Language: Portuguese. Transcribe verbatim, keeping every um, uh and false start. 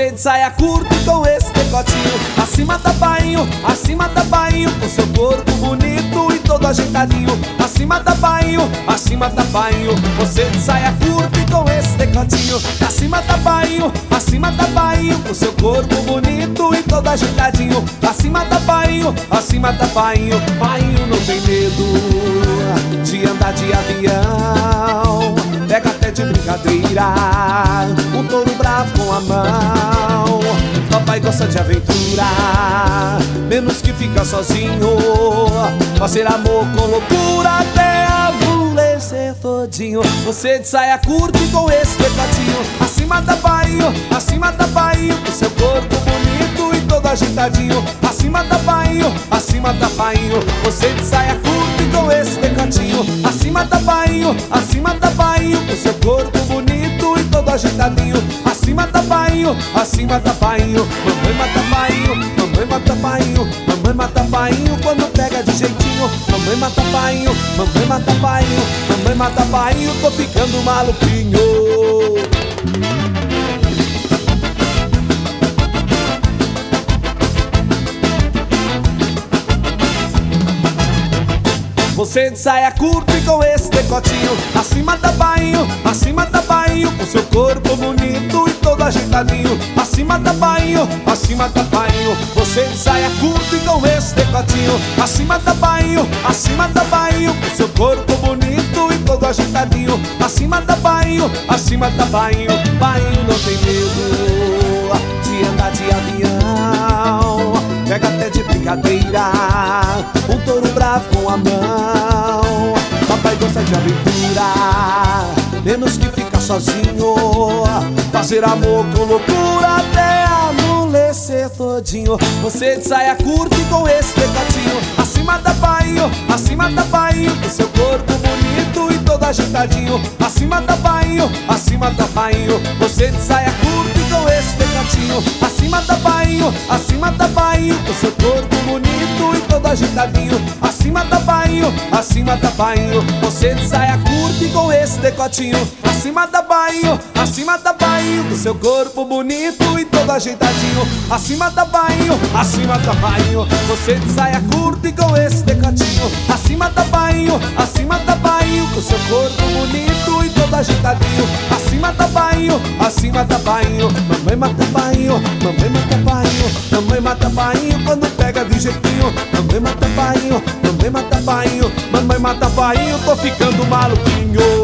Você de saia curta e com esse decotinho, acima da bainho, acima da bainho, com seu corpo bonito e todo ajeitadinho. Acima da bainho, acima da bainho, você de saia curta e com esse decotinho. Acima da bainho, acima da bainho, com seu corpo bonito e todo ajeitadinho. Acima da bainho, acima da bainho, bainho não tem medo de andar de avião, pega até de brincadeira um touro bravo com a mão. Papai gosta de aventura, menos que fica sozinho, fazer amor com loucura até amolecer todinho. Você de saia curta e com esse decotinho, acima da bainho, acima da bainho, com seu corpo bonito e todo ajeitadinho. Acima da bainho, acima da bainho, você de saia curta e com esse decotinho. Acima da bainho, acima da bainho, com seu corpo bonito e todo ajeitadinho. Acima da bainho, acima da bainho, mamãe mata bainho, mamãe mata bainho, mamãe mata bainho quando pega de jeitinho. Mamãe mata bainho, mamãe mata bainho, mamãe mata bainho, tô ficando maluquinho. Você de saia curta e com esse decotinho, acima da bainho, acima da bainho, com seu corpo bonito e todo ajeitadinho. Acima da bainho, acima da bainho, você de saia curta e com esse decotinho. Acima da bainho, acima da bainho, com seu corpo bonito e todo ajeitadinho. Acima da bainho, acima da bainho, bainho não tem medo de andar de avião, pega até de brincadeira um touro bravo com a mão. Papai gosta de aventura, menos que fica sozinho, fazer amor com loucura até amolecer todinho. Você de saia curta e com esse decotinho, acima da bainho, acima da bainho, com seu corpo bonito e todo ajeitadinho. Acima da bainho, acima da bainho, você de saia curta e com esse decotinho. Acima da bainho, acima da bainho, com seu corpo bonito e todo ajeitadinho. Acima da bainho, acima da bainho, você de saia curta e com esse decotinho. Acima da bainho, acima da bainho, com seu corpo bonito e todo ajeitadinho. Acima da bainho, acima da bainho, você de saia curta e com esse decotinho. Acima da bainho, acima da bainho, com seu corpo bonito e todo ajeitadinho. Acima da bainho, acima da bainho, mamãe mata bainho, mamãe mata bainho, mamãe mata bainho quando pega de jeitinho. Mamãe mata bainho, mamãe mata bainho, mamãe mata bainho, tô ficando maluquinho.